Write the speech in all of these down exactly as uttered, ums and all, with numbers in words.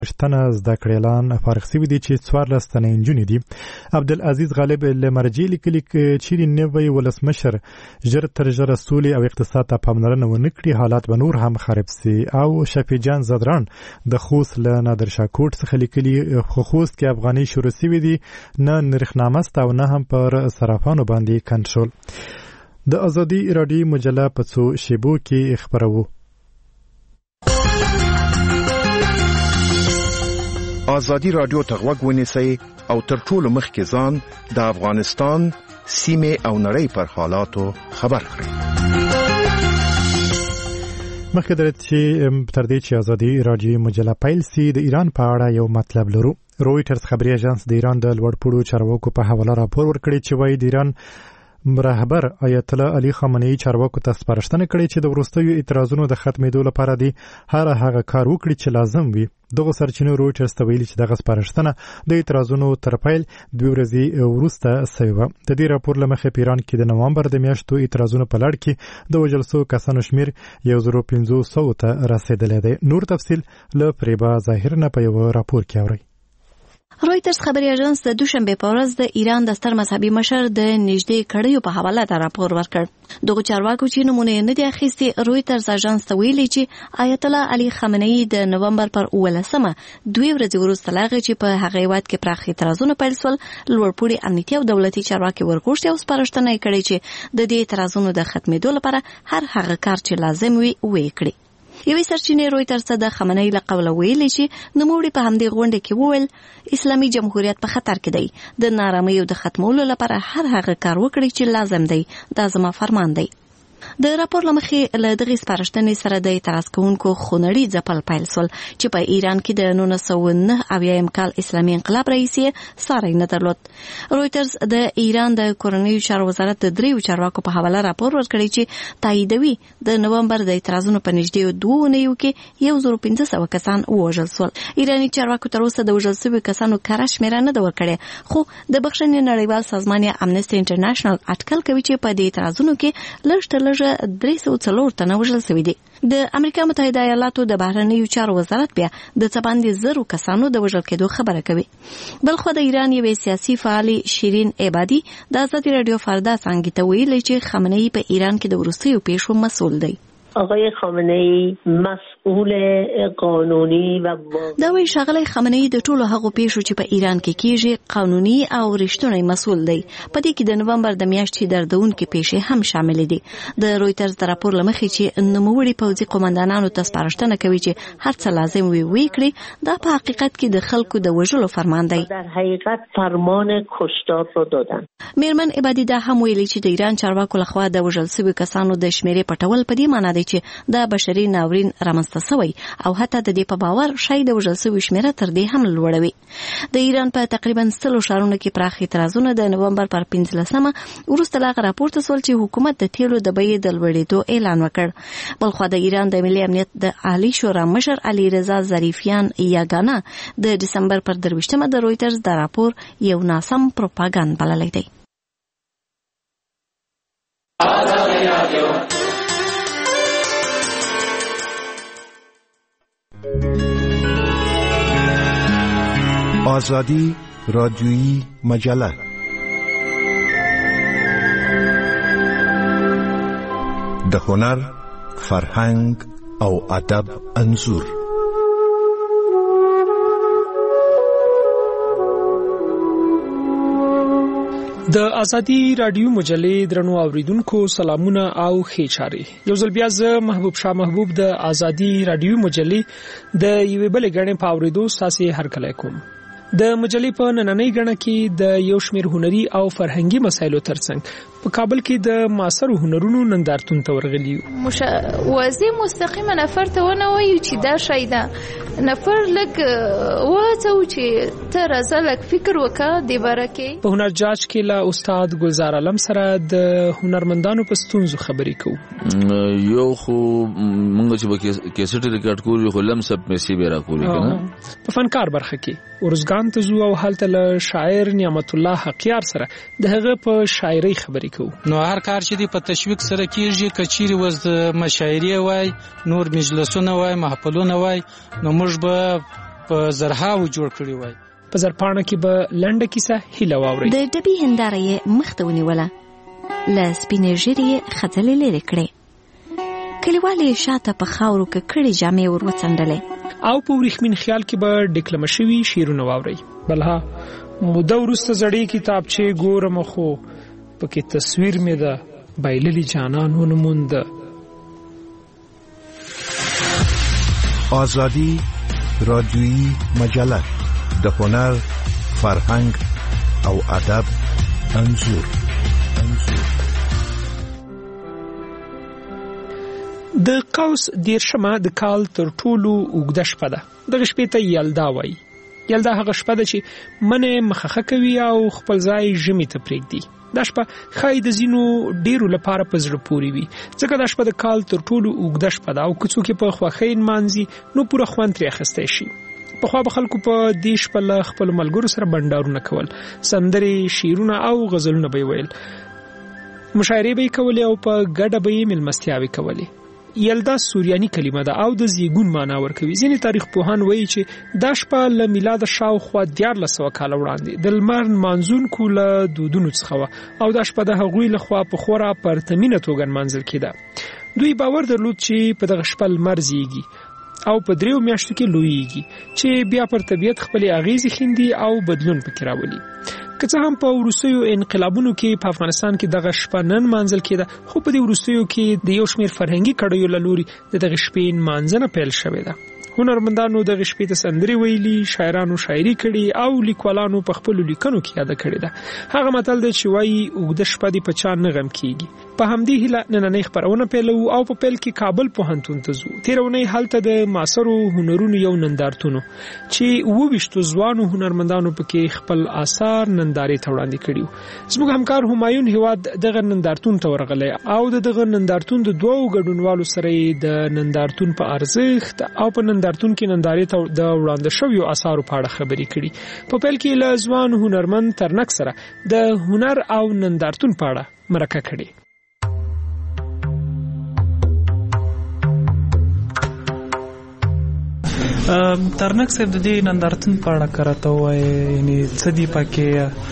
شتنه زده کړیلان فارغ سوي دي چې څوارلس تنه نجونې دي. عبدالعزیز غالب له مرجع لیکلي چیرې نوی ولسمشر ژر تر ژره سولې او اقتصاد ته پاملرنه ونه کړي حالات به نور هم خراب سي. او شفیع جان زدران د خوست له نادرشاه کوټ څخه لیکلي خو خوست کې افغاني شروع سوي دي نه نرخنامه سته او نه هم پر صرافانو باندې کنټرول. د ازادي راډیو مجله په څو شیبو کې خبرو. ازادي راډیو ته غوږ ونیسئ او تر ټولو مخکې ځان د افغانستان سیمه او نړۍ پر حالاتو خبر کړئ. مخکې درته چې تر دې چې ازادي راډیو مجله پیل سي د ایران په اړه یو مطلب لرو. رویټرز خبري اژانس د ایران د لوړپوړو چارواکو په حواله راپور ورکړی چې وايي د ایران رهبر آیت الله علي خامنه‌ای چارواکو ته سپارښتنه کړې چې د وروستیو اعتراضونو د ختمېدو لپاره دی هر هغه کار وکړي چې لازم وي. دغه سرچینو رویټرز ته ویلي چې دغه سپارښتنه د اعتراضونو تر پیل دوه ورځې وروسته شوې وه. د دې راپور له مخې په ایران کې د نوامبر د میاشتو اعتراضونو په لړ کې د وژل شوو کسانو شمېر یو زر پنځه سوه ته رسېدلی دی. نور تفصیل له فریبا ظاهر نه په یو راپور کې اورئ. رویټرز خبري اژانس د دوشنبه په ورځ د ایران د ستر مذهبي مشر د نږدې کړیو په حواله دا راپور ورکړ. دغه چارواکو چې نمونه نه دي اخیستي رویټرز اژانس ته ویلي چې آیت الله علي خامنه‌ای د نومبر پر اوولسمه دوه ورځې وروسته لاغه چې په هغه هیواد کې پراخ اعتراضونه پیل شول لوړپوړي امنیتي او دولتي چارواکي ورغوښتي او سپارښتنه کړې چې د دې اعتراضونو د ختمېدو لپاره هر هغه کار چې لازم وي وکړي. یوې سرچینې رویټرز ته د خامنه‌ای له قوله ویلي چې نوموړي په همدې غونډه کې وویل اسلامي جمهوریت په خطر کې دی. د نارامیو د ختمولو لپاره هر هغه کار وکړي چې لازم دی. دا زما فرمان دی. د راپور لمخې له دغه سپارښتنې سره د اعتراض کوونکو خونړي ځپل پیل شول چې په ایران کې د نولس سوه نه اویایم کال اسلامي انقلاب رئیس ساری نه درلود. رویټرز د ایران د کورنیو چارو وزارت د دریو چارواکو په حواله راپور ورکړی چې تاییدوي د نومبر د اعتراضونو په نږدې دوه اونیو کې یو زر پنځه سوه کسان ووژل شول. ایراني چارواکو تر اوسه د وژل شویو کسانو کره شمېره نه ده ورکړې، خو د بخښنې نړیوال سازمان یا امنسټي انټرنیشنل اټکل کوي چې په دې اعتراضونو کې لږ تر لږه درې سوه څلور تنه وژل شوي دي. د امریکا متحده ایالاتو د بهرنیو چارو وزارت بیا د څه باندې زرو کسانو د وژل کېدو خبره کوي. بلخو د ایران یوې سیاسي فعالې شیرین عبادي د ازادي راډیو فردا څنګه ته ویلي چې خامنه‌ای په ایران کې د وروستیو پیښو مسؤل دی. آقای خامنه‌ای مسئول قانونی و دا وی شغله خامنه‌ای د ټولو هغو پیښو چې په ایران کې کیږي قانوني او رښتونی مسؤل دی. په دې کې د نومبر د میاشتې دردونکې پیښې هم شامل دي. د رویټرز د راپور لمخې چې نوموړي پوځي قومندانانو ته سپارښتنه کوي چې هر څه لازم وي وکړي، دا په حقیقت کې د خلکو د وژلو فرمان دی. در حقیقت فرمان کشتار رو دادن. میرمن عبادي دا هم ویلي چې د ایران چارواکو لخوا د وژل شویو کسانو د شمیرې پټول په دې معنی دی چې د بشري ناورین رامنځته شوی او حتی د دې په باور شاید د وژل شویو شمیره تر دې هم لوړوي. د ایران په تقریبا سلو ښارونو کې پراخ اعتراضونه د نومبر پر پنځلسمه وروسته لا راپورته شول چې حکومت د تیلو د بیې د لوړېدو اعلان وکړ. بلخو د ایران د ملي امنیت د عالی شورا مشر علي رضا ظریفیان یاګانا د دسمبر پر درویشتمه د رویټرز د راپور یو ناسم پروپاګاندا بللی دی. آزادی رادیویی مجله د هنر، فرهنګ او ادب انځور. د ازادي رادیو مجلې درنو اوریدونکو سلامونه او ښې چارې. یو ځل بیا زه محبوب شاه محبوب د ازادي رادیو مجلې د یوې بلې غړې په اوریدو ستاسو هرکلی کوم. د مجلې په نننۍ غړه کې د یو شمېر هنري او فرهنګي مسایلو ترڅنګ په کابل کې د معاصرو هنرونو نندارتون ته ورغلي یو. مش واضح مستقیما نفر ته ونه وایو چې دا شی ده، نفر لګ وځو چې ته راځه لګ فکر وکړه د باره کې. په هنر جاج کې له استاد ګلزار علم سره د هنرمندانو په ستونزو خبرې کوو. یو خو موږ چې کیسټ ریکارډ کوو خو لم سب میسي به را کوو کنه. په فنکار برخه کې ورزګان ته زو او هلته له شاعر نعمت الله حقیار سره د هغه په شاعري خبرې کوو. نو هر کار چې دی په تشویق سره کیږي، کچيري وز مشاعري وای، نور مجلسونه وای، محفلونه وای، نو موږ به په زرهاو جوړ کړی وای. په زرپاڼه کې به لنډه کیسه هیله واوري. د ډبي هندارې مخته ونیوله، له سپینې ژیرې خځلې لرې کړې، کلیوالې شاته په خاورو کې کړې جامې ور وڅنډلې او په ورېښمین خیال کې به ډکلمه شوي شعرونه واوري. بلها موده وروسته زړې کتابچې ګورم خو پکې تصویر مې ده بایللي جانان ونه مونده. آزادی رادیویی مجله د هنر، فرهنګ او ادب انځور. د قوس دیرشمه د کال تر ټولو اوږده شپه ده. دغه شپې ته یلدا وایي. یلدا هغه شپه ده چې منې مخخه کوي او خپل ځای ژمي ته پرېږدي. دا شپه ښایي د ځینو ډېرو لپاره په زړه پورې وي، ځکه دا شپه د کال تر ټولو اوږده شپه ده او که څوک یې په خوښۍ نمانځي نو پوره خوند ترې اخیستی شي. پخوا به خلکو په دې شپه له خپلو ملګرو سره بنډارونه کول، سندرې، شعرونه او غزلونه به یې ویل، مشاعرې به یې کولې او په ګډه به یې مېلمستیاوې کولې. یلدا سوریاني کلمه ده او د زیږون معنا ورکوي. ځینې تاریخ پوهان وایي چې دا شپه له میلاد شاوخوا دیارلس سوه کاله وړاندې د لمر نمانځونکو له دودونو څخه وه او دا شپه د هغوی لخوا په خورا پرتمینه توګه نمانځل کېده. دوی باور درلود چې په دغه شپه لمر زیږي او په دریو میاشتو کې لویږي چې بیا پر طبیعت خپلې اغیزې ښیندي او بدلون پکې راولي. که څه هم په وروستیو انقلابونو کې په افغانستان کې دغه شپه نه نمانځل کېده، خو په دې وروستیو کې د یو شمېر فرهنګي کړیو له لوري د دغې شپې نمانځنه پیل شوې ده. هنرمندانو دغه شپې ته سندرې ویلي، شاعرانو شاعري کړي او لیکوالانو په خپلو لیکنو کې یاده کړې ده. هغه متل دی چې وایي اوږده شپه دې په چا نه غم کېږي. په همدې هیله نننۍ خپرونه پیلوو او په پیل کې کابل پوهنتون ته ځو. تېره اونۍ هلته د معاصرو هنرونو یو نندارتون چې اووه ویشتو ځوانو هنرمندانو پکې خپل آثار نندارې ته وړاندې کړي. زموږ همکار همایون هیواد دغه نندارتون ته ورغلی او د دغه نندارتون د دوو ګډونوالو سره یې د نندارتون په ارزښت او په نندارتون کې نندارې ته د وړاندې شویو آثارو په اړه خبرې کړي. په پیل کې له ځوان هنرمند ترنک سره د هنر او نندارتون په اړه مرکه کړي. ترنک صاحب د دې نندارتون په اړه کراته وایي، یعنی څه دي پکې؟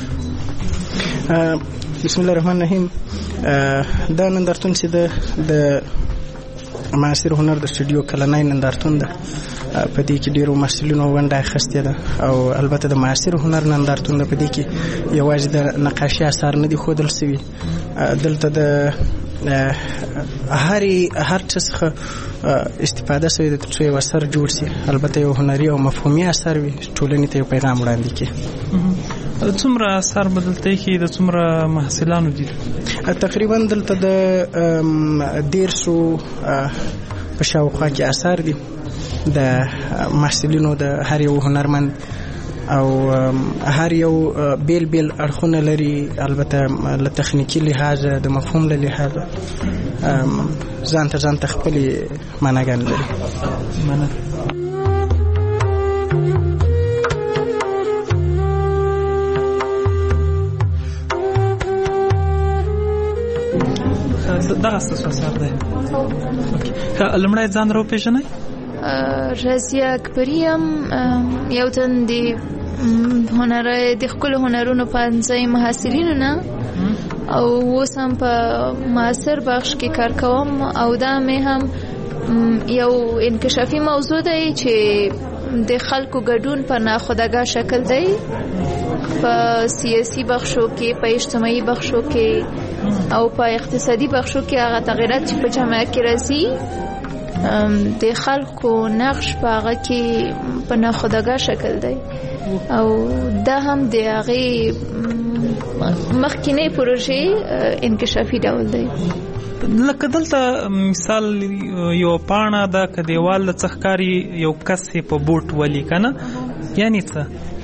بسم الله الرحمن الرحیم. دا نندارتون چې د معاصر هنر د سټوډیو کلنۍ نندارتون ده، په دې کې ډیرو محصلینو ونډه اخیستې ده او البته د معاصر هنر نندارتون ده. په دې کې یوازې د نقاشي اثار نه دي ښودل سوي، دلته د هرې هر څه څخه استفاده شوې ده تر څو یو اثر جوړ شي، البته یو هنري او مفهومي اثر وي، ټولنې ته یو پیغام وړاندې کړي. څومره اثار بدلته کې د څومره محصلانو دي؟ تقریبا دلته د دیرسو په شاوخوا کې اثار دي د محصلینو د هر یو هنرمند او هر یو بیل بیل اړخونه لري، البته له تخنیکی لحاظ د مفهوم له لحاظ ځان ته ځان ته خپلې معناګانې لري. مننه. دغه څه اثر دی؟ لمړی ځان را وپېژنئ. رضیه اکبریم، یو تن د هنر د ښکلو هنرونو پوهنځي محصلینو نه او اوس هم په معاصر بخش کې کار کوم او دا مې هم یو انکشافي موضوع دی چې د خلکو ګډون په ناخودآګاه شکل دی، په سیاسي بخشو کې، په اجتماعي بخشو کې او په اقتصادي بخشو کې هغه تغیرات چې په جامعه کې راځي د خلکو نقش په هغه کې په ناخودآګاه شکل دی او دا هم د هغې مخکینی پروژې انکشافي ډول دی. لکه دلته مثال یو پاڼه ده که دیوال له څخه کاري یو کس په بوټ ولي کنه، یعنی څه؟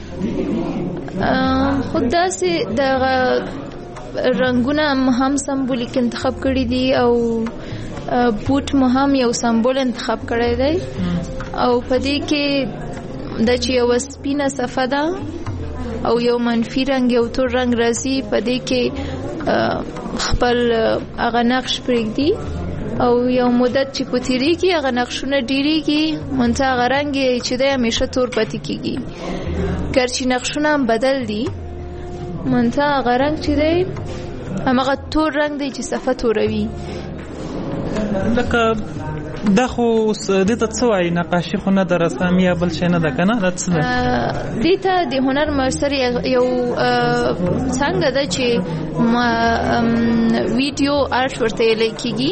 خو داسې دغه رنګونه هم سمبولیک انتخاب کړي دي او بوټ مو هم یو سمبول انتخاب کړی دی او په دې کې د چې یو سپینه صفه ده او یو منفي رنګ یو تور رنګ راځي، په دې کې خپل هغه نقش پرېږدي او یو مدت چې په تیریږي هغه نقشونه ډیریږي منتها هغه رنګ چې دی همیشه تور پاتې کیږي ګرچې نقشونه هم بدل دي منتها هغه رنګ چې دی هماغه تور رنګ دی چې صفحه توروي لکه دا خو دې ته څه وایي نقاشي خو نه د رسامي یا بل شی نه ده که نه دا څه ده دې ته د هنر معاصر یو څنګه ده چې ویډیو آرټ ورته ویلی کېږي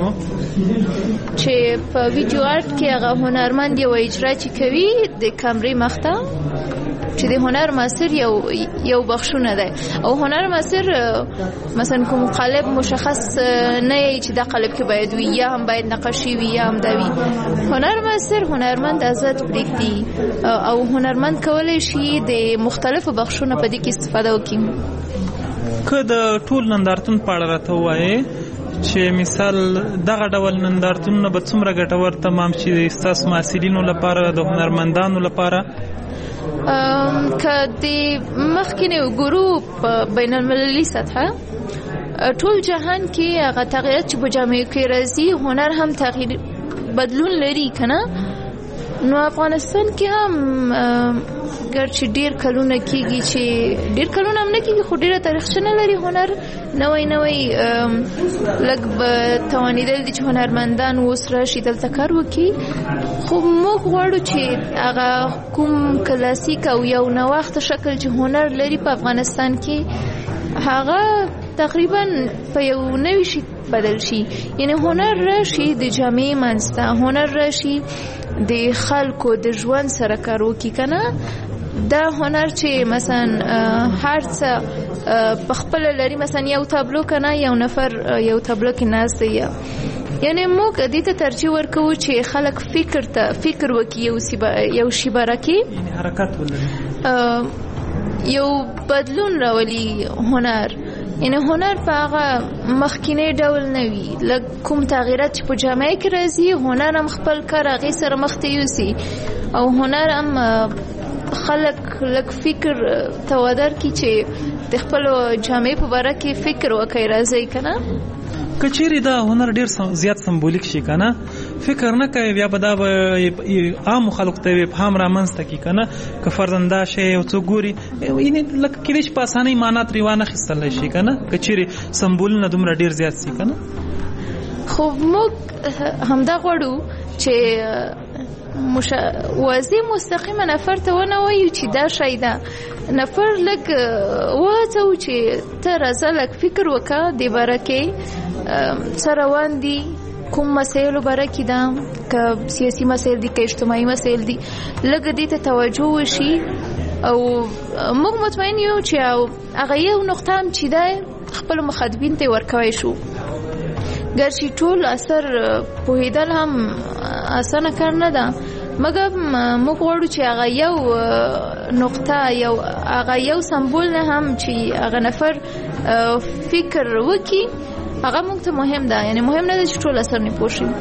چې په ویډیو آرټ کې هغه هنرمند یو اجرا چې کوي د کامرې مخته چې د هنر معاصر یو یو بخښونه ده او هنر معاصر مثلا کوم قالب مشخص نه یي چې دا قالب کې باید وي یا هم باید نقاشي وي یا هم دا وي هنر معاصر هنرمند آزاد پرېږدي او هنرمند کولی شي د مختلفو بخښونو په دې کې استفاده وکړي که د ټول نندارتون په اړه راته ووایې چې مثال دغه ډول نندارتونونه به څومره ګټور تمام شي ستاسو محصلینو لپاره د هنرمندانو لپاره که د مخکې وګورو په بین المللي سطحه ټول جهان کې هغه تغیرات چې په جامعو کې راځي هنر هم تغییر بدلون لري که نه نو افغانستان کې هم ګرچې ډېر کلونه کېږي چې ډېر کلونه هم نه کېږي خو ډېره تاریخچه نه لري هنر نوی نوی لږ به توانېدل دي چې هنرمندان اوس راشي دلته کار وکړي خو موږ غواړو چې هغه کوم کلاسیک او یو نوښته شکل چې هنر لري په افغانستان کې هغه تقریبا په یو نوي شي بدل شي یعنی هنر راشي د جامعې منځته هنر راشي د خلکو د ژوند سره کار وکړي که نه دا هنر چې مثلا هر څه په خپله لري مثلا یو تابلو که نه یو نفر یو تابلو کې ناست دی یعنی موږ دې ته ترجیح ورکوو چې خلک فکر ته فکر وکړي یو شي باره کې حرکت ولري یو بدلون راولي هنر یعنی هنر په هغه مخکینی ډول نه وي لږ کوم تغییرات چې په جامعه کې راځي هنر هم خپل کار هغې سره مخ ته یوسي او هنر هم خلک لږ فکر ته ودر کړي چې د خپلو جامعې په باره کې فکر وکړي راځئ که نه که چیرې دا هنر ډېر زیات سمبولیک شي که نه فکر نه کوي بیا به دا به عامو خلکو ته ابهام رامنځته کړي که نه که فرضاً دا شی یو څوک ګوري یعنې لکه کېدای شي په اسانۍ معنا ترې وانخیستلی شي که نه که چیرې سمبولونه دومره ډېر زیات شي که نه خو موږ همدا غواړو چې مشا... واضح مستقیمه نفر ته ونه وایو چې دا شی ده نفر لږ وهڅوو چې ته راځه لږ فکر وکړه دې باره کې څه روان دي کوم مسایلو باره کې ده که سیاسي مسایل دي که اجتماعي مسایل دي لږ دې ته توجه وشي او موږ مطمئن یو چې هغه یو نقطه هم چې ده خپلو مخاطبین ته ورکوی شو ګرچې ټول اثر پوهېدل هم اسانه کار نه ده مګر موږ غواړو چې هغه یو نقطه یو هغه یو سمبول نه هم چې هغه نفر فکر وکړي هغه موږ ته مهم ده یعنی مهم نه ده چې ټول اثر نه پوه شي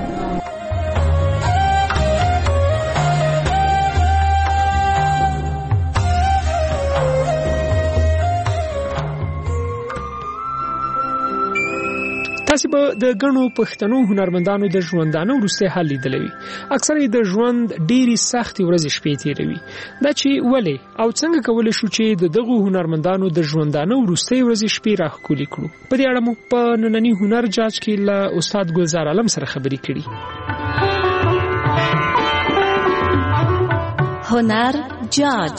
تاسو به د غنو پښتنو هنرمندانو د ژوندانه وروسته حال لیدلوي اکثر د ژوند ډېری سختي ورځې شپې تیروي دا چې ولې او څنګه کولای شو چې د دغه هنرمندانو د ژوندانه وروسته ورځې شپې راخولي کړو په دې اړه مو په نننی هنر جاج کې له استاد ګلزار عالم سره خبرې کړې هنر جاج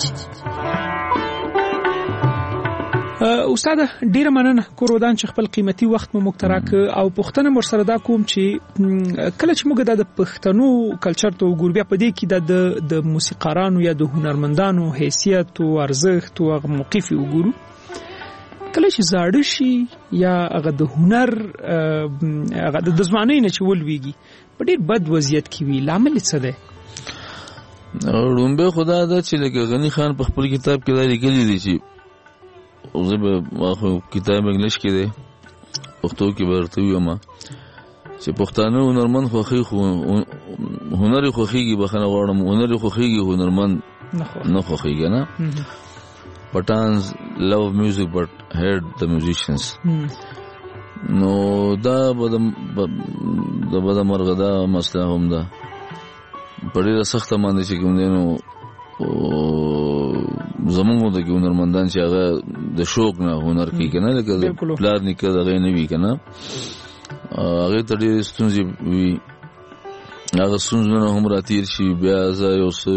استاد ډیره مننه کورودان چې خپل قیمتي وخت مو مقتراک او پښتنه مر سره دا کوم چې کله چې موږ د پښتنو کلچر ته وګورو بیا په دې کې د موسیقارانو یا د هنرمندانو حیثیت او ارزښت او موقف وګورو کله چې زاړه شي یا هغه د هنر هغه د ځوانۍ نه چې ولويږي په ډېر بد وضعیت کې وي لامل څه دی رومبه خدا دا چې لکه غنی خان په خپل کتاب کې دا لیکلي دي چې زه به واخو کتاب انګلیش کې دی پښتو کې ورته وایم چې پښتانه هنرمند خوخي خو هنر خوخيږي بخنه غواړم هنر خوخيږي هنرمند نه خوخيږي نه Patans love music but hate the musicians نو دا به د بده مرغه دا مسله هم ده په ډېره سخته باندې چې کوم دی نو زمونږ د هنرمندان چې هغه د شوق نه هنر کوي که نه لکه پلار نیکه دغه نه وي که نه هغې ته ډېرې ستونزې وي هغه ستونزونه هم راتېر شي بیا زه یو څه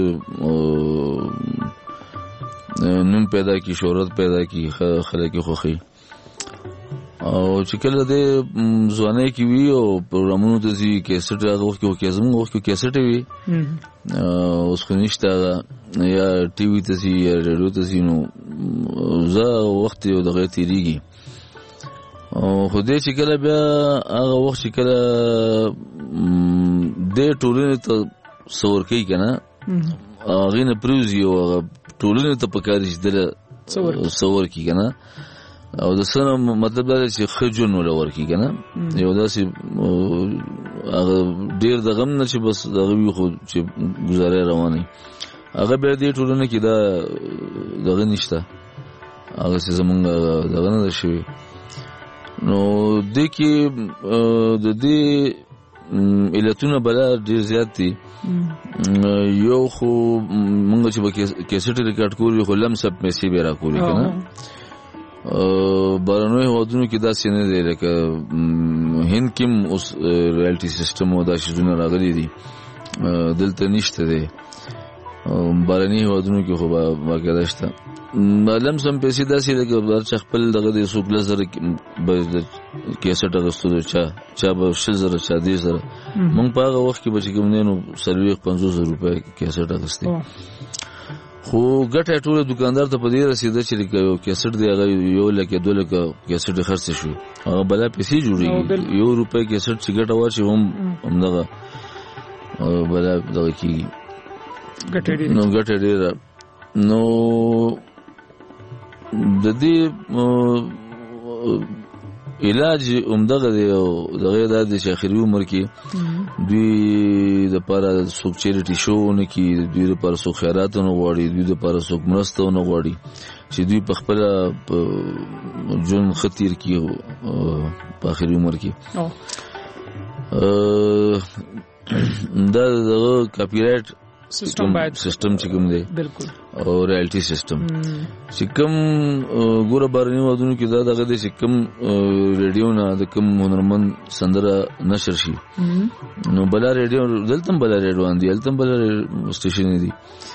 نوم پیدا کړي شهرت پیدا کړي خلک یې خوښوي او چې کله د ځوانۍ کې وي او پروګرامونو ته ځي کیسټ هغه وخت کې زموږ وخت کې کیسټ وي اوس خو نشته هغه یا ټي وي ته ځي یا ریډیو ته ځي نو زه وخت یو دغه تېرېږي او خو دې چې کله بیا هغه وخت چې کله دې ټولنې ته څه ورکوي که نه هغې نه پرېوځي او هغه ټولنې ته پکار چې دله څه ورکړي که نه او د څه مطلب دا دی چې ښه ژوند وله ورکړي که نه یو داسې هغه ډېر دغه هم نه چې بس دغه وي خو چې ګزارۍ روانوي هغه بیا دې ټولنه کې دا دغه نشته هغسې زمونږ دغه نه ده شوي نو دې کې د دې علتونه بلا ډېر زیات دي یو خو مونږ چې به کیسټ ریکارډ کولو خو لمسه پیسې به راکولې که نه بهرنیو هېوادونو کې داسې نه دی لکه هند کې هم اوس رایلټي سیسټم او دا شیزونه راغلي دي دلته نشته دی بهرني هېوادونو کې خو باقاعده شته لمس هم پیسې داسې لکه هر چا خپل دغه دی څوک لس زره کیسټ اخیستو دی چا چا به شل زره چا دېرش زره مونږ په هغه وخت کې به چې کوم دی نو څلوېښت پنځوس زره روپۍ کیسټ اخیستې خو ګټه ټوله دکاندار ته په دې رسېده چې یو کیسټ دی هغه یو لک یا دوه لکه کیسټ یې خرڅ شو هغه بلا پیسې جوړېږي یو روپۍ کیسټ چې ګټه واچي هم همدغه بلا دغه کېږي نو ګټه ډېره نو د دې علاج همدغه دی او دغه دا دی چې اخري عمر کې دوی دپاره څوک چیریټي شو ونه کړي دوی دپاره څوک خیرات ونه غواړي دوی دپاره څوک مرسته ونه غواړي چې دوی په خپله ژوند ښه تېر کړي په اخري عمر کې دا دغه کاپي رایټ سیستم باید سیستم چې کوم دی بالکل او رایلټي سیستم چې کوم ګوره بهرنیو هېوادونو کې دا دغه دی چې کوم ریډیو نه د کوم هنرمند سندره نشر شي نو بله ریډیو دلته هم بله ریډیوان دي هلته هم بله سټیشنې دي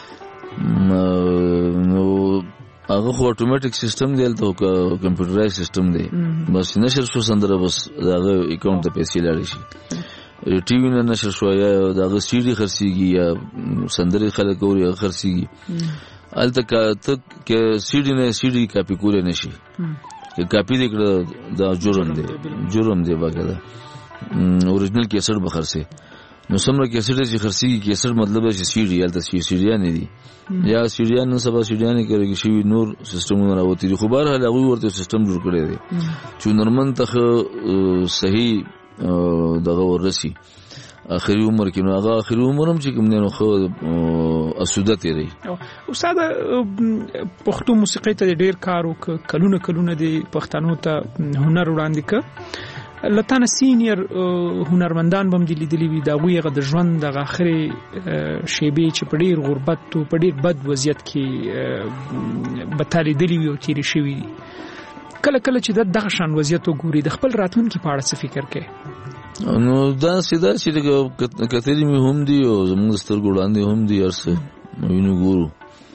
نو هغه خو اټومیټک سیستم دی هلته کمپیوټرایز سیستم دی بس نشر شو سندره بس د هغه اکاونټ ته پیسې لاړې شي ټي وي نه نشر شو یا د هغه سی ډي خرڅېږي یا سندرې خلک اوري هغه خرڅېږي هلته ته سی ډي نه سی ډي کاپي کولی نه شي که کاپي دې کړه دا جرم دی جرم دی باقاعده اوریجنل کیسټ به خرڅې نو څومره کیسټ چې خرڅېږي کیسټ مطلب دی چې سی ډي هلته سی ډیانې دي یا سی ډیان نن سبا سی ډیانې کارېږي شوي نور سیسټمونه راوتي دي خو بهرحال هغوی ورته سیسټم جوړ کړی دی چې هنرمند ته ښه صحیح دغه ورسي اخري عمر کې نو هغه اخري عمر هم چې کوم دی نو ښه اسوده تېروي استاد پښتو موسیقۍ ته ډېر کار وکړه کلونه کلونه د پښتنو ته هنر وړاندې کړه لتانه سینیر هنرمندان بم دي لیدلی وي دا غوی غ د ژوند د اخري شیبې چې په ډیر غربت او په ډیر بد وضعیت کې بتالي دلی وي او تیری شوی کله کله چې د دغه شان وضعیت وګوري د خپل راتلونکي په اړه څه فکر کوي نو دا سیده چې کترې مې هم دي او زموږ سترګو وړاندې هم دي هر څه وینو ګورو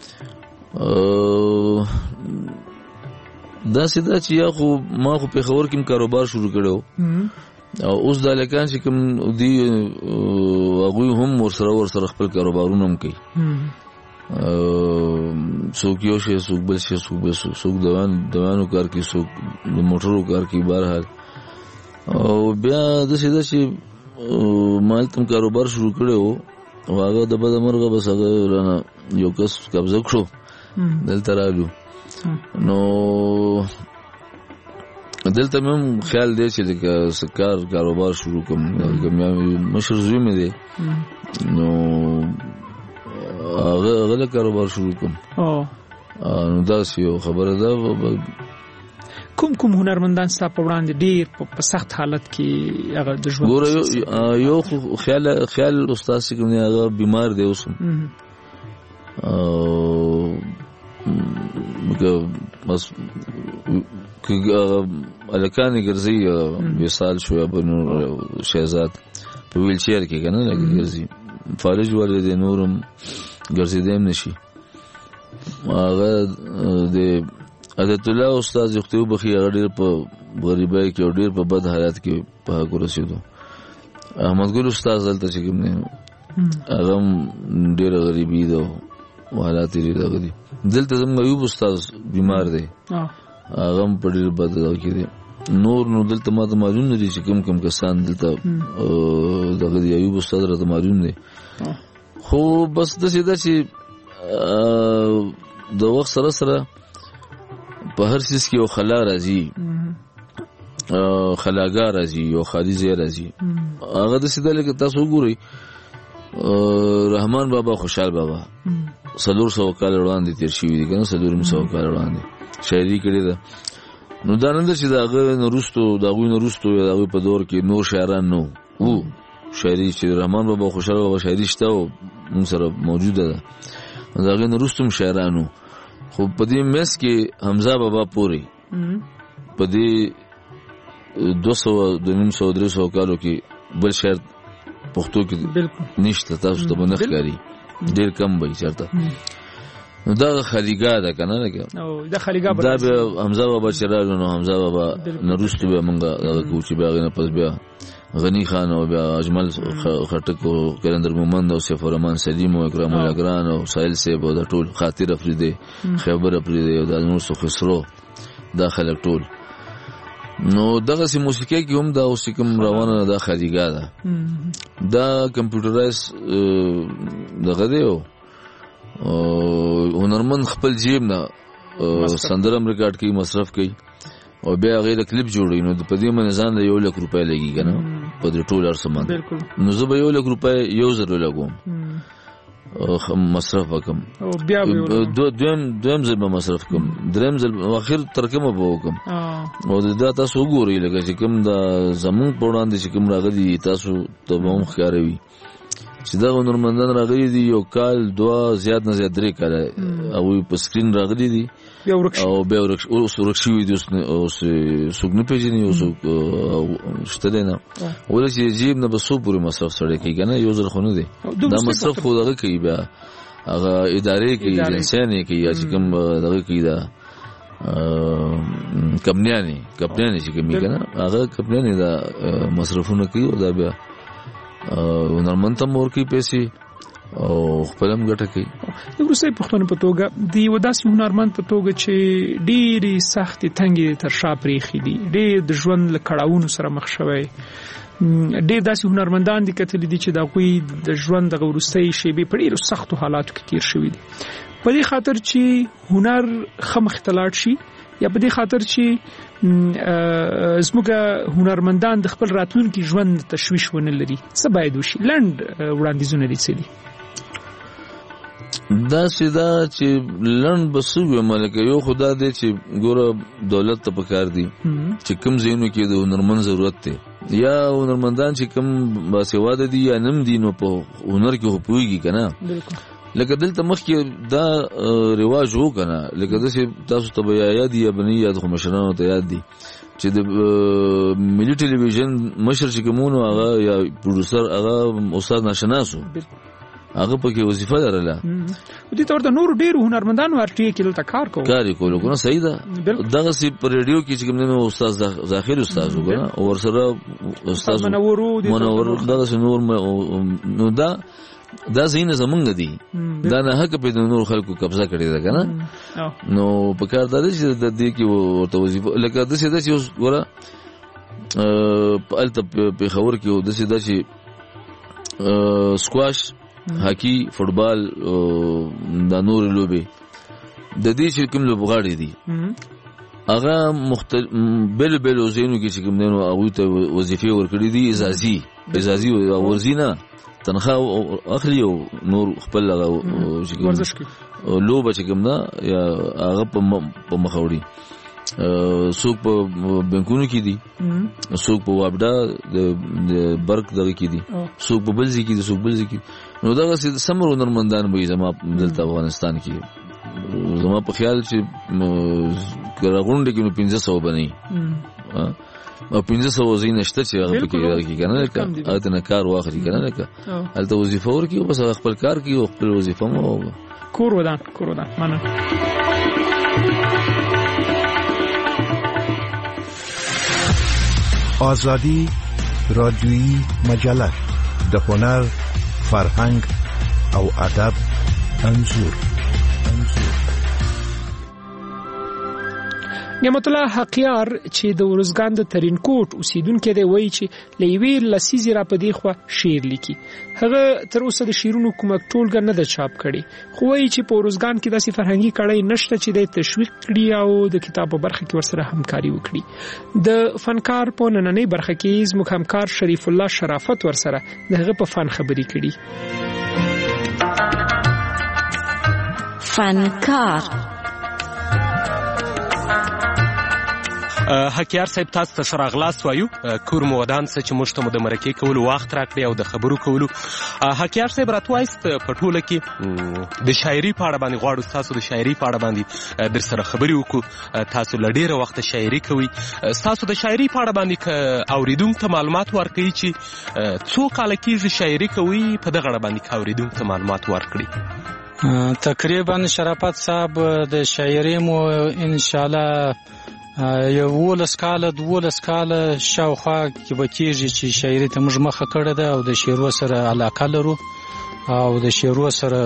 دا سیده چې یا خو ما خو پېښور کې کاروبار شروع کړو او اوس دا لکان چې کوم دی هغوی هم ورسره ورسره خپل کاروبارونه هم کوي څوک یو شی څوک بل شی څوک بل څوک دوان دوانو کار کوي څوک د موټرو کار کوي بهرحال او بیا داسې ده چې ما هلته هم کاروبار شروع کړی و او هغه د بده مرغه بس هغه رانه یو کس قبضه کړو دلته رالو نو دلته مې هم خیال دی چې لکه کار کاروبار شروع کړم مشر زوی مې دی نو هغه هغه کاروبار شروع کړم نو داسې یو خبره ده کوم کوم هنرمندان ستاسو په وړاندې ډیر په سخت حالت کې هغه د ژوند ګوره یو خیال خیال استاد چې کوم هغه بیمار دی اوس او بس الکانې ګرځي وصال شو بنو شهزاد په ویل چیر کې کنه لګي ګرځي فارج ولې د نورم ګرځي دیم نشي هغه د عادت الله استاد یختو بخي هغه ډیر په غریبای کې او ډیر په بد حالت کې په ګرځیدو احمد ګل استاد دلته چې کوم نه هغه ډیر غریبي دو حالات لري دغه دلته زموږ ایوب استاد بیمار دی هغه په ډیر بد حالت کې دی نور نو دلته ماته معلوم نه دي چې کوم کوم کسان دلته دغه دی ایوب استاد راته معلوم دی خو بس د سیده چې د وخت سره سره په هر څه کې یو خلا راځي خلاګا راځي یو خالي راځي هغه د سیده لکه تاسو وګورئ رحمان بابا خوشحال بابا سلور سو کال وړاندې تیر شوی دی کنه سلور سو کال وړاندې شاعري کړې ده نو دا نن چې داغه نورستو داغه نورستو داغه په دور کې نور شاعران نو وو شاعري چې رحمان بابا خوشحال بابا شاعري شته او موږ سره موجوده ده داغه نورستو شاعرانو خو په دې مس کې حمزه بابا پوری په دې دو سو دو سو درې سو کالو کې بل شاعر پښتو کې نشته تاسو ته نه ښکاري ډیر کم وي چرته نو دا خلیګا ده کنه لکه او دا خلیګا دا به حمزه بابا چرالو نو حمزه بابا نورستو به مونږه دا کوچي بیا نه پس بیا غنی خان او بیا اجمل خټک او کلندر مومند او سیف الرحمن سلیم او اکرام الاگران او سایل سیب او دا ټول خاطر افریدی خیبر افریدی او دا نور سو خسرو دا خلک ټول نو دغه سي موسیقي کې هم دا اوس کوم روانه دا خلیګا ده دا کمپیوټرایز دغه دی او هنرمند خپل جیب نه سندرم ریکارډ کوي مصرف کوي او بیا غیر کلیپ جوړوي نو په دې باندې ځان له یو لک روپۍ لګي کنه په دې ټول ارسمان نو زه به یو لک روپۍ یو زر لګوم مصرف وکم او بیا دو دویم دویم ځل به مصرف کوم دریم ځل اخر ترکمه به وکم او دا تاسو وګورئ لکه چې کوم دا زمون په وړاندې چې کوم راغلي تاسو ته به هم ښکاروي چې دا هنرمندان راغلي دي یو کال دوا زیات نه زیات درې کاله او په سکرین راغلي دي او بیا ورکشوي دي اوس څوک نه پېژني اوس شته دی نه ولې چې جیب نه به څو پورې مصرف سړی کوي که نه یو ځل خو نه دی دا مصرف خو دغه کوي بیا هغه ادارې کوي جنسیانې کوي یا چې کوم دغه کوي دا کمپنیانې کمپنیانې چې کومي که نه هغه کمپنیانې دا مصرفونه کوي او دا بیا هنرمند ته ورکوي پیسې او خپل هم ګټه کوي د وروستۍ پوښتنې په توګه د یو داسې هنرمند په توګه چې ډېرې سختې تنګې تر شا پرېښي دي ډېر د ژوند له کړاوونو سره مخ شوی ډېر داسې هنرمندان دي کتلي دي چې د هغوی د ژوند دغه وروستۍ شېبې په ډېرو سختو حالاتو کې تېر شوي دي په دې خاطر چې هنر ښه مخې ته لاړ شي یا په دې خاطر چې زموږ هنرمندان د خپل راتلونکي ژوند تشویش ونه لري څه باید وشي لنډ وړاندیزونه دي څه دي دا سیدا چې لند بسوي ملکه یو خدا دې چې ګوره دولت ته پکار دي چې کم زینو کې د هنرمند ضرورت دی یا هنرمندان چې کم باسواده دي یا نم دي نو په هنر کې هپويږي کنه لکه دلته مخکې دا رواج وو کنه لکه داسې تاسو ته بیا یاد یا بنی یاد خو مشرانو ته یاد دي چې د ملي ټلویزیون مشر چې کومونو هغه یا پروډوسر هغه استاد ناشناسو هغه پکې وظیفه لرله دې تور ته نور ډیر هنرمندان ورټي کې دلته کار کوي کار کوي نو صحیح ده دغه سي پر ریډیو کې چې کوم نو استاد ظاهر استاد وګړه او ورسره استاد منور دغه نور نو دا دا زین زمونږ دي دا نه حق په نور خلکو قبضه کړی ده کنه نو په کار دا چې د دې کې ورته وظیفه لکه د څه د چې ګوره په الته په خبر کې د څه د چې سکواش هاکی فوتبال د نور لوبي د دې چې کوم لوبغاړي دي هغه مختلف بل بل وزینو کې چې کوم نو هغه ته وظیفه ورکړي دي ازازي ازازي ورزینه تنخواه اخلي او نور خپل ورزش کوي لوبه چې کوم نه یا هغه په مخاوري څوک په بانکونو کې دي، څوک په وابډا د برق دغه کې دي، څوک په بلځي کې دي، څوک بلځي کې. نو دغه سمر هنرمندان به زما دلته افغانستان کې زما په خیال چې راغونډه کې نو پنځه سوه بنئ او پنځه سوه ځای نشته چې هغه پکې راکړي که نه لکه هغه ته نه کار واخلي که نه لکه هلته وظیفه ورکړي بس هغه خپل کار کوي او خپل وظیفه مو کور ودان کور ودان مننه. آزادی رادیویی مجله د هنر، فرهنګ او ادب انځور. نعمت الله حقیار چې د ورزګان د ترینکوټ اوسیدونکو دی وایي چې لېوی لسیزې را پدې خو شعر لیکي. هغه تر اوسه د شعرونو کومه ټولګه نه ده چاپ کړي، خو وایي چې په ورزګان کې داسې فرهنګي کړۍ نشته چې د تشویق کړي او د کتاب په برخه کې ورسره همکاري وکړي. د فنکار په نننۍ برخه کې زموږ همکار شریف الله شرافت ورسره د هغه په فن خبرې کړي. فنکار حقیار صاحب تاسو ته شراغلاس وایو، کور مو ودان څه چې موږ ته مو د مرکې کولو وخت راکړی او د خبرو کولو. حقیار صاحب راته وایست په ټوله کې د شاعري په اړه باندې غواړو ستاسو د شاعري په اړه باندې در سره خبرې وکړو. تاسو له ډېره وخته شاعري کوئ، ستاسو د شاعري په اړه باندې که اورېدونکو ته معلومات ورکوي چې څو کاله کېږي شاعري کوئ په دغه اړه باندې که اورېدونکو ته معلومات ورکړي. تقریبا شرافت صاحب د شاعري مو انشاءالله یو ولس کاله دولس کاله شاوخوا کې به کېږي چې شاعري ته موږ مخه کړې ده او د شعرو سره علاقه لرو او د شعرو سره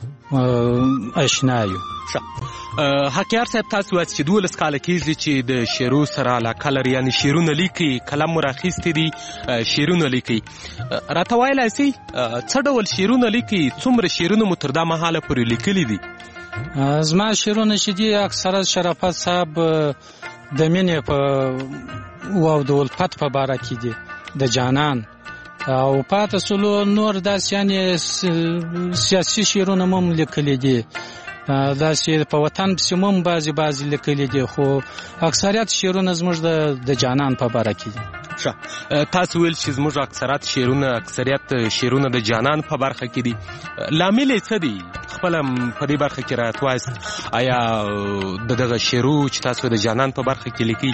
اشنا یو. حقیار صاحب تاسو وایئ چې دولس کاله کېږي چې د شعرو سره علاقه لري، یعنې شعرونه لیکي، قلم مو راخیستی دي، شعرونه لیکي. راته ویلی سئ څه ډول شعرونه لیکي، څومره شعرونه مو تر دا مهاله پورې لیکلي دي؟ زما شعرونه چې دي اکثره شرافت صاحب د مینې په او د الفت په باره کې دي، د جانان او پاته سلو نور داسې یعنې سیاسي شعرونه مو هم لیکلي دي، داسې په وطن پسې مو هم بعضې بعضې لیکلي دي، خو اکثریت شعرونه زموږ د جانان په باره کې دي. تاسو ویل چې زموږ اکثریت شعرونه اکثریت شعرونه د جانان په برخه کې دي، لامل یې څه دی؟ خپله په دې برخه کې راته وایست آیا د دغه شعرو چې تاسو د جانان په برخه کې لیکي؟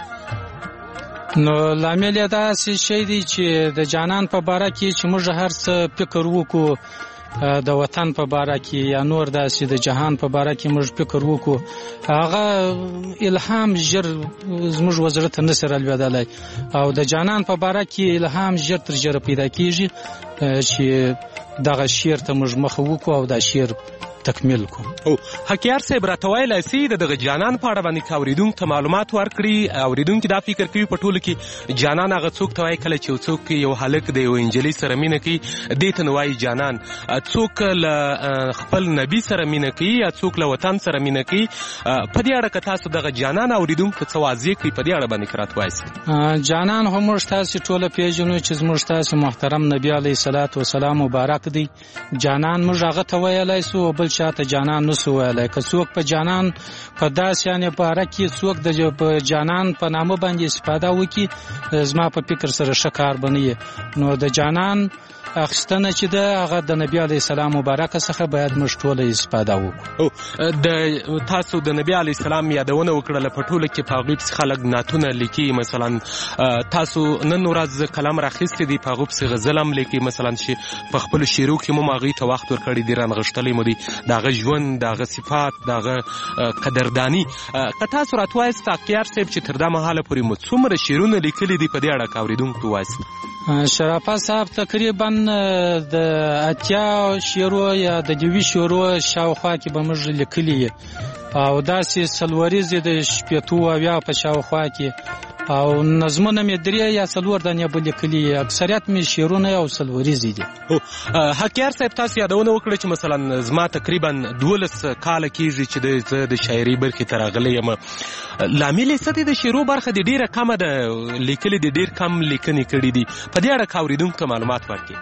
نو لامل یې داسې شی دی چې د جانان په باره کې چې موږ هر څه فکر وکړو د وطن په باره کې یا نور داسې د جهان په باره کې موږ فکر وکړو، هغه الهام ژر زموږ وزړه ته نشي رالوېدلی او د جانان په باره کې الهام ژر تر ژره پیدا کېږي چې دغه شعر ته موږ مخه وکړو او دا شعر تکمیل کو. او حقیار صاحب راته ویلی سئ د دغه جانان په اړه باندې که اورېدونکو ته معلومات ورکړي، اورېدونکي دا فکر کوي په ټوله کې جانان هغه څوک ته وایي کله چې یو څوک یو هلک د یو انجلۍ سره مینه کوي دې ته نو وایي جانان، څوک له خپل نبي سره مینه کوي یا څوک له وطن سره مینه کوي. په دې اړه که تاسو دغه جانان اورېدونکو ته څه واضح کړي په دې اړه باندې که راته وایست. جانان خو موږ تاسې ټوله پېژنو چې زموږ تاسې محترم نبي علیه صلات وسلام مبارک دی. جانان موږ هغه ته ویلی سو او بل شاته جانان نسو ویلی. که څوک په جانان په داسې یعنې باره کې څوک د جانان په نامه باندې استفاده وکړي زما په فکر سره ښه کار به نه وي. نو د جانان اخیستنه چې ده هغه د نبي علیه السلام مبارکه څخه باید موږ ټوله استفاده وکړو. د تاسو د نبي علیه السلام یادونه وکړله په ټوله کې په هغوی پسې خلک نعتونه لیکي، مثلا تاسو نن ورځ قلم راخیستی دی په هغو پسې غزل هم لیکي، مثلا چې په خپلو شعرو کې مو هغوی ته وخت ورکړی دی، رانغښتلی مو دی د هغه ژوند، د هغه صفات، د هغه قدرداني. که تاسو راته وایست حقیار صاحب چې تر دا مهاله پورې مو څومره شعرونه لیکلي دي په دې اړه که اورېدونکو وایست. شرافت صاحب تقریبا د اتیا شعرو یا د دوی شعرو شاوخوا کې به موږ لیکلي او داسې څلوریزې د شپېتو اویا په شاوخوا کې او نظمونه مې درې یا څلور دانې به لیکلي، اکثریت مې شعرونه او څلوریزې دي. حقیار صاحب تاسو یادونه وکړه چې مثلا زما تقریبا دولس کاله کېږي چې زه د شاعري برخې ته راغلی یم. لامل یې څه دی؟ د شعرو برخه د ډېره کمه ده لیکلي دي، ډېر کم لیکنې کړي دي. په دې اړه که اورېدونکو ته معلومات ورکړي.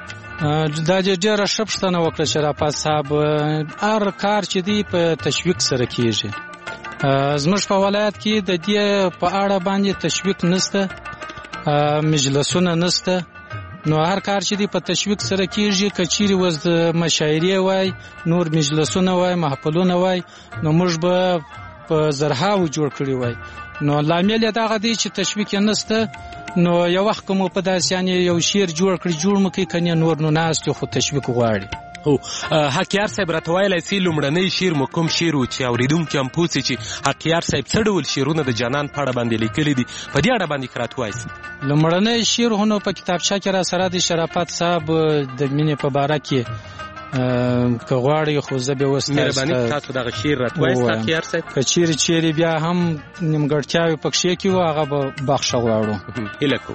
دا ډېره ښه پوښتنه وکړه شرافت صاحب. هر کار چې دی په تشویق سره کېږي زموږ په ولایت کې د دې په اړه باندې تشویق نشته، مجلسونه نشته. نو هر کار چې دی په تشویق سره کیږي، کچيري وز د مشاعرې وای، نور مجلسونه وای، محفلونه وای، نو موږ به په زرهاو جوړ کړی وای. نو لامل یې دغه دی چې تشویق یې نشته. نو یو وخت کوم په داسې یعنی یو شعر جوړ کړی جوړ مکه کنه نور نو ناست خو تشویق غواړي. هو حقیار صاحب راته ویلی سي لومړنی شعر مو کوم شعر و چې اورېدونکي هم پوه سي چې حقیار صاحب څه ډول شعرونه د جانان په اړه باندې لیکلي دي، په دې اړه باندې راته ووایئ. لومړنی شعر هنو په کتابچه کې را سره د شرافت صاحب د مینې په باره کې که غواړئ خو زه به اوس مهرباني تاسو دغه شعر راته ووایئ حقیار صاحب. که چیرې چیرې بیا هم نیمګړتیاوې پکښې کې وو هغه به بخښه غواړو. هیله کوو.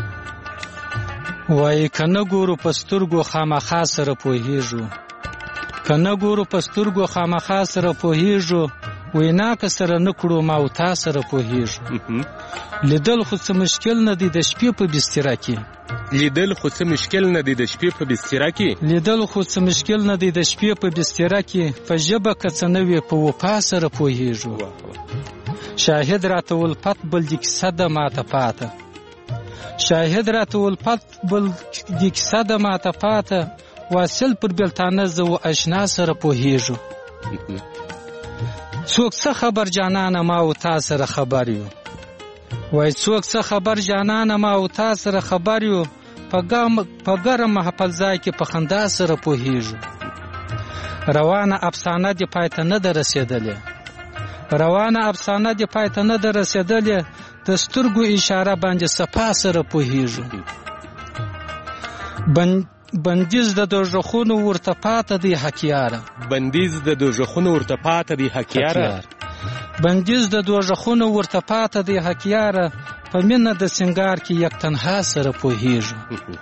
وای کنه ګورو پسترګو خامخا سره پوهیږو، کنه ګورو پسترګو خامخا سره پوهیږو، وینا که سره نکړو ما او تا سره پوهیږو. لیدل خو څه مشکل نه دی د شپې په بستره کې، لیدل خو څه مشکل نه دی د شپې په بستره کې، لیدل خو څه مشکل نه دی د شپې په بستره کې، په ژبه که څه نه وي په وفا سره پوهیږو. شاهد راته ولفت بل د کیسه ده ماته پاته، شاهد راته ولفت بل د کیسه ده ماته پاته، واصل پر بلتانه زه و اشنا سره پوهیږو. څوک څه خبر جانانه ما او تا سره خبر یو، وای څوک څه خبر جانانه ما او تا سره خبر یو، په ګرم محفل ځای کې په خندا سره پوهیږو. روانه افسانه دې پای ته نه ده رسېدلې، روانه افسانه دې پای ته نه ده رسېدلې، د سترګو اشاره باندې صفا سره پوهیږو. بندیز د دوژخونو ورته پاته دی حقیاره، بندیز د دوژخونو ورته پاته دی حقیاره، بندیز د دوژخونو ورته پاته دی حقیاره، په مینه د سنگار کې یک تنها سره پوهیږو.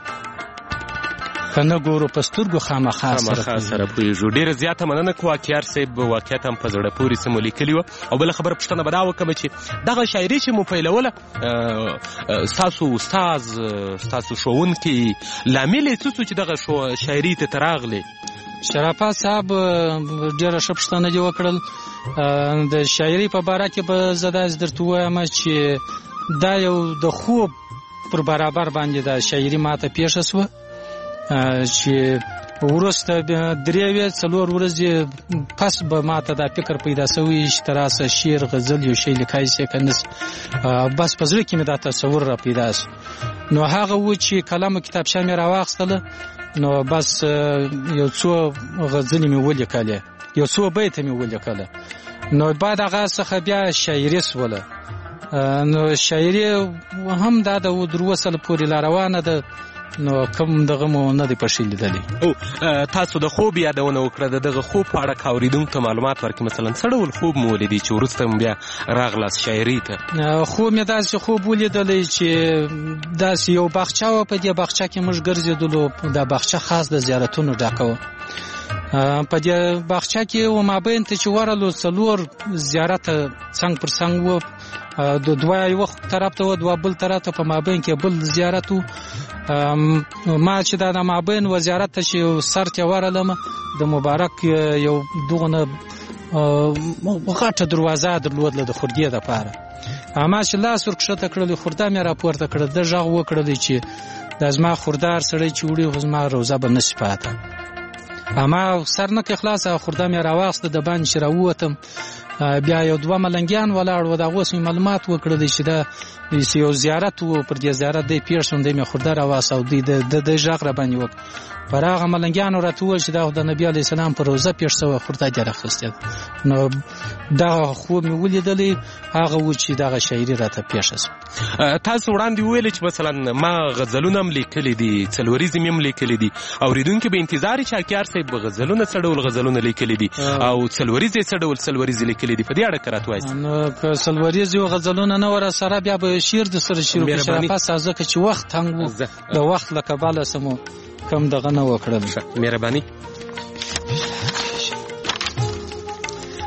کنه ګورو پسترګو خامخا سره پوهیږو. ډیره زیاته مننه کوم حقیار صاحب، واقعیت هم په زړه پورې څه مو لیکلي وه. او بله خبره پوښتنه به دا وکړم چې دغه شاعري چې مو پیلوله ستاسو استاذ ستاسو ښوونکي لامل یې څه څه چې دغه شاعري ته ته راغلې؟ شرافت صاحب ډیره ښه پوښتنه دې وکړل. د شاعري په باره کې به زه داسې درته ووایم چې دا یو د خوب پر برابر باندې دا شاعري ماته پیښه سوه چې وروسته درې څلور ورځې پس به ماته دا فکر پیدا سوی چې تراسه شعر غزل یو شی لیکای شي که نه، بس په زړه کې مې دا تصور را پیدا سو. نو هغه و چې کلم و کتابچه مې راواخیستله، نو بس یو څو غزلې مې ولیکلې، یو څو بیته مې ولیکله. نو بعد هغه څخه بیا شاعري سوله. نو شاعري هم دا د درې وصل پورې لا روانه ده، نو کوم دغه مو نه دی پښې لیدلی. او تاسو د خوب یادونه وکړه، د دغه خوب په اړه که اورېدونکو معلومات ورکړي، مثلا څه ډول خوب مو ولیدی چې وروسته بیا راغلاست شاعري ته؟ خوب مې داسې خوب ولیدلی چې داسې یو باغچه وه، په دې باغچه کې موږ ګرځېدلو، دا باغچه خاص د زیارتونو ډکه وه. په دې باغچه کې و مابین ته چې ورغلو څلور زیارت څنګ پر څنګ وه، د دوه یوه طرف ته وه، دوه بل طرف ته، په مابین کې بل زیارت و. ما چې دا د مابین و زیارت ته چې سر ته ورغلم، د مبارک یو دغونه غټه دروازه درلودله د خردې دپاره. ما چې لاس ورکښته کړل، خرده مې راپورته کړه، ده غږ وکړلی چې دا زما خردار سړی چې وړي خو زما روزه به نشي پاته. ما سر نه کې خلاصه خرده مې راواخیسته، د باندې چې راووتم، بیا یو دوه ملنګیان ولاړ و، د هغو څه مې معلومات وکړلی چې دا یو زیارت و، پر دې زیارت دی پېښ شوم، دی مې خرده راواخیسته او دوی د غږ راباندې وکړ. پر هغه ملنګیانو راته وویل چې دا خو د نبي علیه السلام په روزه پېښ شوی، خرده دې راخیستې ده. نو دغه خوب مې ولیدلی، هغه و چې دغه شاعري راته پېښه شوه. تاسو وړاندې وویلې چې مثلا ما غزلونه هم لیکلي دي، څلوریزې مې هم لیکلي دي. اورېدونکي به انتظار چې حقیار صاحب غزلونه څه ډول غزلونه لیکلي دي او څلوریزې څه ډول څلوریزې لیکلي دي، په دې اړه که راته وایاست؟ نو که څلوریزې و غزلونه نه وه راسره، بیا به شعر د سره شروع کړو. شرافت صاحب ځکه چې وخت تنګ و، د وخت له کبله څه مو کم دغه نه وکړل. مهرباني.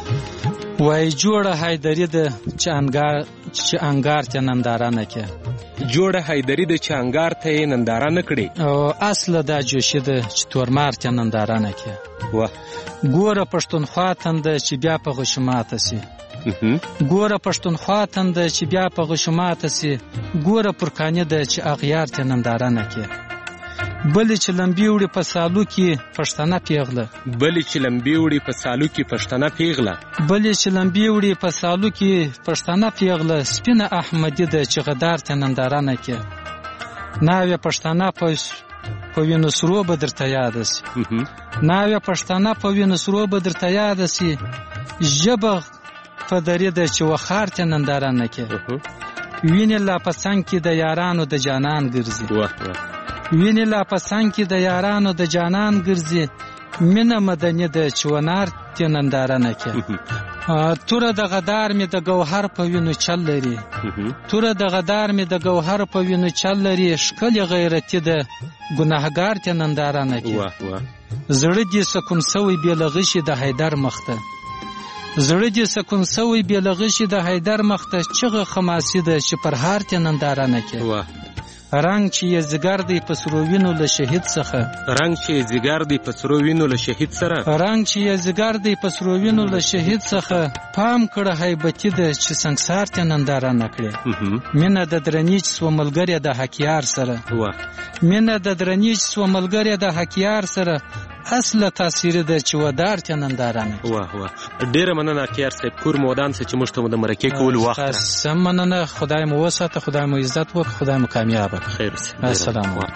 وای جوړه حیدري ده چې انګار چې انګار ته ننداره نه کې، جوړه حیدري د چې انګار ته یې ننداره نه کړې او اصله دا جوشي ده چې تورمار ته ننداره نه کړي. وه ګوره پښتونخوا تنده چې بیا په غشو ماته سي، ګوره پښتونخوا تنده چې بیا په غشو ماته سي، ګوره پرکاني ده چې اغیار ته ننداره نه کړي. بلې چې لمبي وړي په سالو کې پښتنه پیغله، بلې چې لمبي وړي په سالو کې پښتنه پیغله، بلې چې لمبي وړي په سالو کې پښتنه پیغله، سپینه احمدي ده چې غدار ته ننداره نه کړي. ناوې پښتنه په په وینو سرو به درته یاده سي، ناوې پښتنه په وینو سرو به درته یاده سي، ژبه په درې ده چې وخار ته ننداره نه کړي. وینې لا په څنګ کې د یارانو د جانان ګرځي، وینې لا په څنګ کې د یارانو د جانان ګرځي، مینه مدني ده چې ونار ته ننداره نه کړي. توره د غدار مې د ګوهر په وینو چل لري، توره د غدار مې د ګوهر په وینو چل لري، ښکلې غیرتي ده ګناهګار ته ننداره نه کړي. زړه دې سکون سوی بې له غشي د حیدر مخته، زړه دې سکون سوی بې له غشي د حیدر مخته، چغه خماسي ده چې پر هار ته ننداره نه کړي. رنګ چې یې زګر دی په سرو وینو له شهید څخه، رنګ چې یې زګر دی په سرو وینو له شهید سره، رنګ چې یې زګر دی په سرو وینو له شهید څخه، پام کړه هیبتي ده چې سنګسار ته ننداره نه کړي. مینه د درنیج سوه ملګرې د حکیار سره، مینه د درنیج سوه ملګرې د حکیار سره، اصله تاثیر ده چې ودار ته ننداره نه کړي. واه واه ډیره مننه اختیار صاحب، کور مو ودان څه چې موږ ته مو د مرکې کولو وخت را سم مننه. خدای مو وساته، خدای مو عزت وکړي، خدای مو کامیابه. خیر سي. السلام علیکم.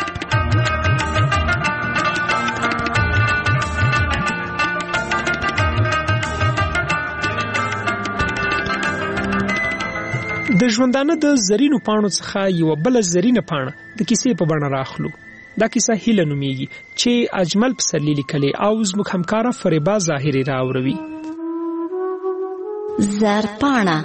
د ژوندانه د زرینو پاڼو څخه یو بل زرینه پاڼه د کیسې په بڼه راخلو. دا کیسه هیله نومیږي چې اجمل پسرلی لیکلې او زموږ همکاره فریبا ظاهري راوړوي. زرپاڼه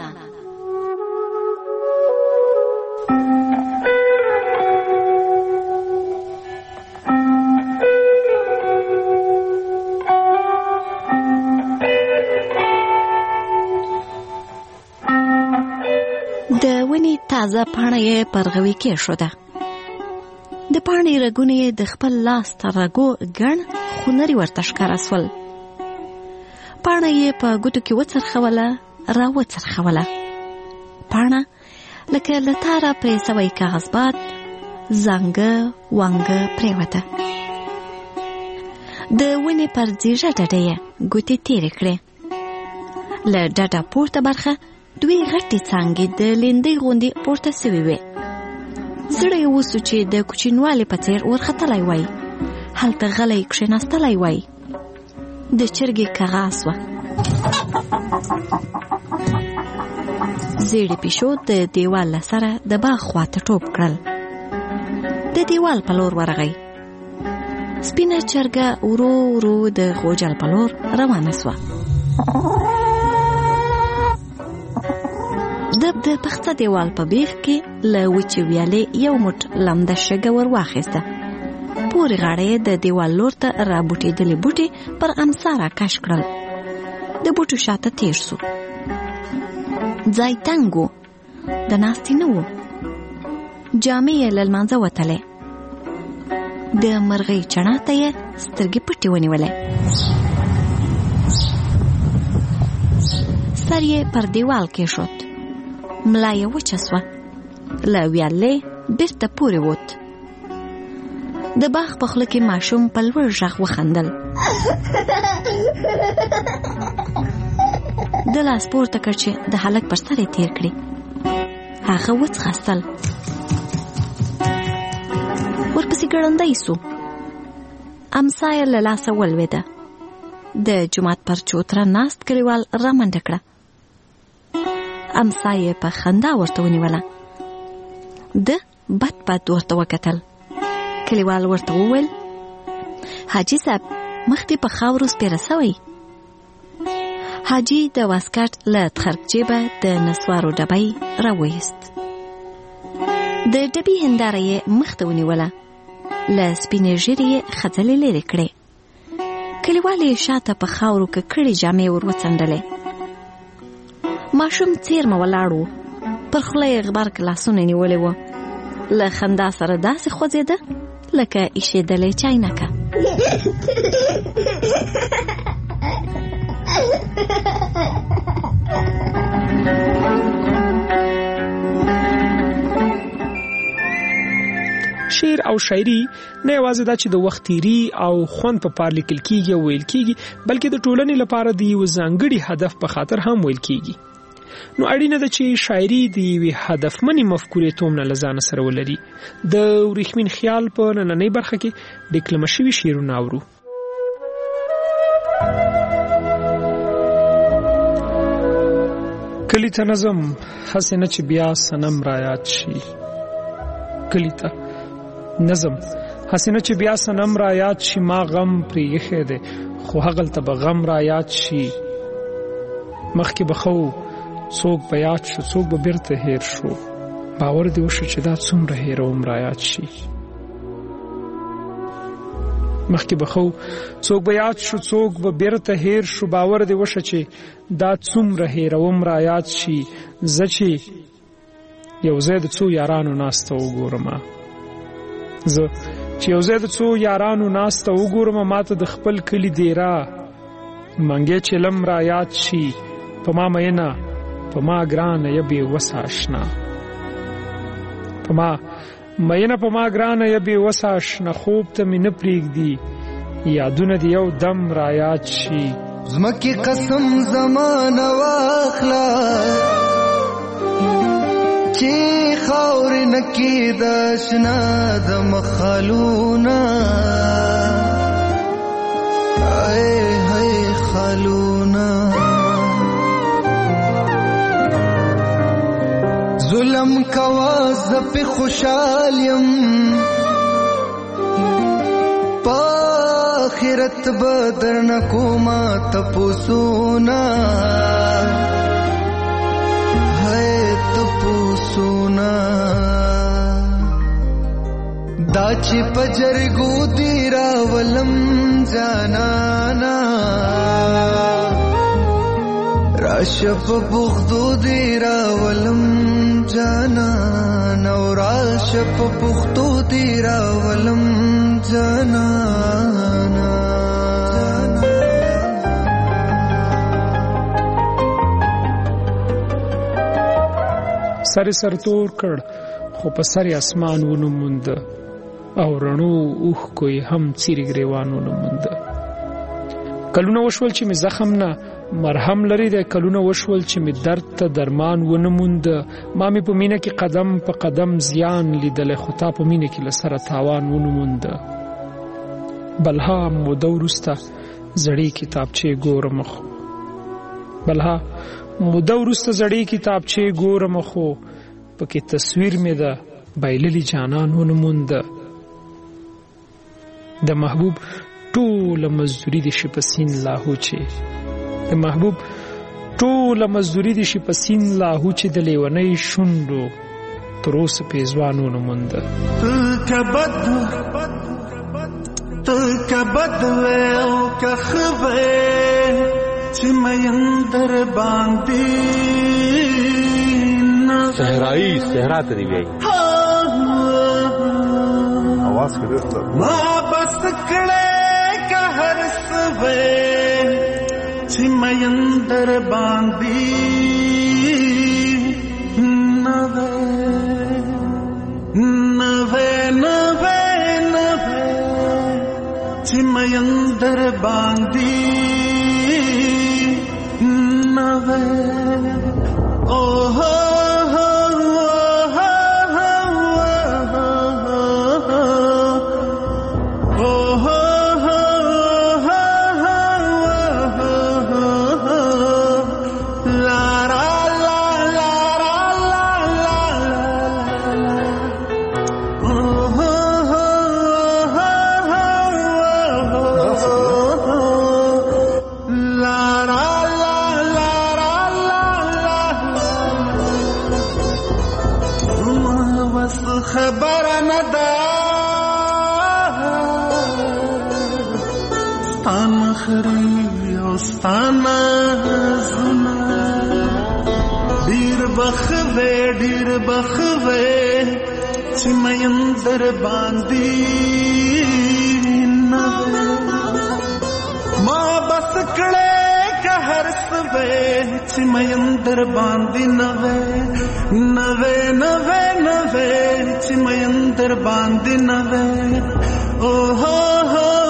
د ونې تازه پاڼه یې پر غوي کېښوده. د پاڼې رګونه یې د خپل لاس تر رګو ګڼ خونري ورته ښکاره سول. پاڼه یې په ګوتو کې وڅرخوله، را وڅرخوله. پاڼه لکه له تاره پرې سوی کاغذ باد زانګه وانګه پرېوته. د ونې پر ځیږه ډډه یې ګوتې تېرې کړې. له ډډه پورته برخه دوی غټې څانګې د لیندۍ غوندې پورته سوي وې. زړه یې وسو چې د کوچنوالي په څېر ورختلی وای، هلته غلی کښېناستلی وای. د چرګې کغا سوه. زیړې پیشو د دیوال له سره د باغ خواته ټوپ کړل. د دیوال په لور ورغی. سپینه چرګه ورو ورو د غوجل په لور روانه سوه. د د پخته دیوال په بیخ کې له وچې ویالې یو موټ لمده شګه ور واخیسته. پورې غاړه یې د دیوال لور ته را بوټېدلې بوټي پر امسا را کش کړل. د بوټو شاته تیر سو. ځای تنګ و، د ناستې نه و. جامې یې له لمانځه وتلې. د مرغۍ چڼا ته یې سترګې پټې ونیولې. سر یې پر دیوال کېښود. ملا یې وچه سوه. له ویالې بیرته پورې ووت. د باغ په خوله کې ماشوم په لوړ غږ وخندل. د لاس پورته کړ چې د هلک پر سر یې تیر کړي. هغه وڅخاستل. ورپسې ګړندی سو. امسا یې له لاسه ولوېده. د جومات پر چوتره ناست کلیوال رامنډه کړه. امسا یې په خندا ورته ونیوله. ده بد بد ورته وکتل. کلیوال ورته وویل: حاجي صاحب مخ دې په خاورو سپېره سوی. حاجي د واسکټ له تخرګ جیبه د نسوارو ډبی راویست. د ډبي هنداره یې مخ ته ونیوله. له سپینې ږیرې یې خځلې لرې کړې. کلیوال یې شاته په خاورو ککړې جامې ور وڅنډلې. ماشوم څیرمه ولاړ و. پر خوله یې غبرګ لاسونه نیولې وه. له خندا سره داسې خوځېده لکه ایشېدلې چاینکه. شعر او شاعري نه یوازې دا چې د وخت تیری او خوند په پار لیکل کیږي او ویل کیږي، بلکې د ټولنې لپاره د یو ځانګړي هدف په خاطر هم ویل کیږي. نو اړینه ده چې شاعري د یوې هدفمنې مفکورې تومنه له ځانه سره ولري. د ورېښمین خیال په نننۍ برخه کې ډیکلمه شوي شعرونه اورو. کلی ته نظم هسې نه چې بیا صنم رایاد شي، کلی ته نظم هسې نه چې بیا صنم رایاد شي، ما غم پرې ایښی دی خو هغلته به غم رایاد شي. مخکې به خو څوک به یاد شو، څوک به بیرته هیر شو، باور دې وشو چې دا څومره هیروم رایاد شي. مخکې به خو څوک به یاد شو، څوک به بیرته هیر شو، باور دې وشو چې دا څومره هیروم رایاد شي. زه چې یو ځای د څو یارانو ناسته وګورم، زه چې یو ځای د څو یارانو ناسته وګورم، ماته د خپل کلی دیره منګې چې لم رایاد شي. په ما مینه په ما ګرانه یا بې وسه اشنا، په ما مینه په ما ګرانه یا بې وسه اشنا، خوب ته مې نه پرېږدي یادونه دې یو دم رایاد شي. زمکې قسم زمانه واخله چې خاورې نکې د شنه د مخالونه، ای های خالونه، ظلم کوا زپی خوشحال یم پا آخرت بدر نکوما تپوسونا، ہے تپوسونا، دا چی پجرگو دیرا ولم جانانا، راشپ بغدو دیرا ولم جانانا، راشپ بغدو دیرا ولم جانانا. سر سر تور کړ خو په سر اسمان ونه موند، او رڼو اوښ کوی هم څیرې ګریوان ونه موند. کلونه وشول چې مې زخم نه مرهم لري دی، کلونه وشول چې مې درد ته درمان ونه موند. ما مې په مینه کې قدم په قدم زیان لیدلی، خو تا په مینه کې له سره تاوان ونه موند. بلها موده وروسته زړې کتابچې ګورم خو بلها موده وروسته زړې کتابچې ګورم خو پکې تصویر مې د بایللي جانان ونه موند. د محبوب ټوله مزدوري دې شي په سین لاهو چې د محبوب ټوله مزدوري دې شي په سین لاهو چې د لیونۍ شونډو تر اوسه پیزوان ونه موند. که بد ته که بد وې او که ښه وې چې مین در باندې صحرایي صحرا ته دی وایي आवाज کړه ما بس کړه که هر څه وې چې مین در باندې نه وې نه وې نه وې نه وې چې مین در باندې نه وې اوه خبر نه ده ستانه خري او ستانه زونه ډیر بخوي ډیر بخوي چې مېندر باندې نوې ما بس کړه که هر سوي چې مېندر باندې نوې نوې نوې نوې چې مېندر باندې نوې او هو هو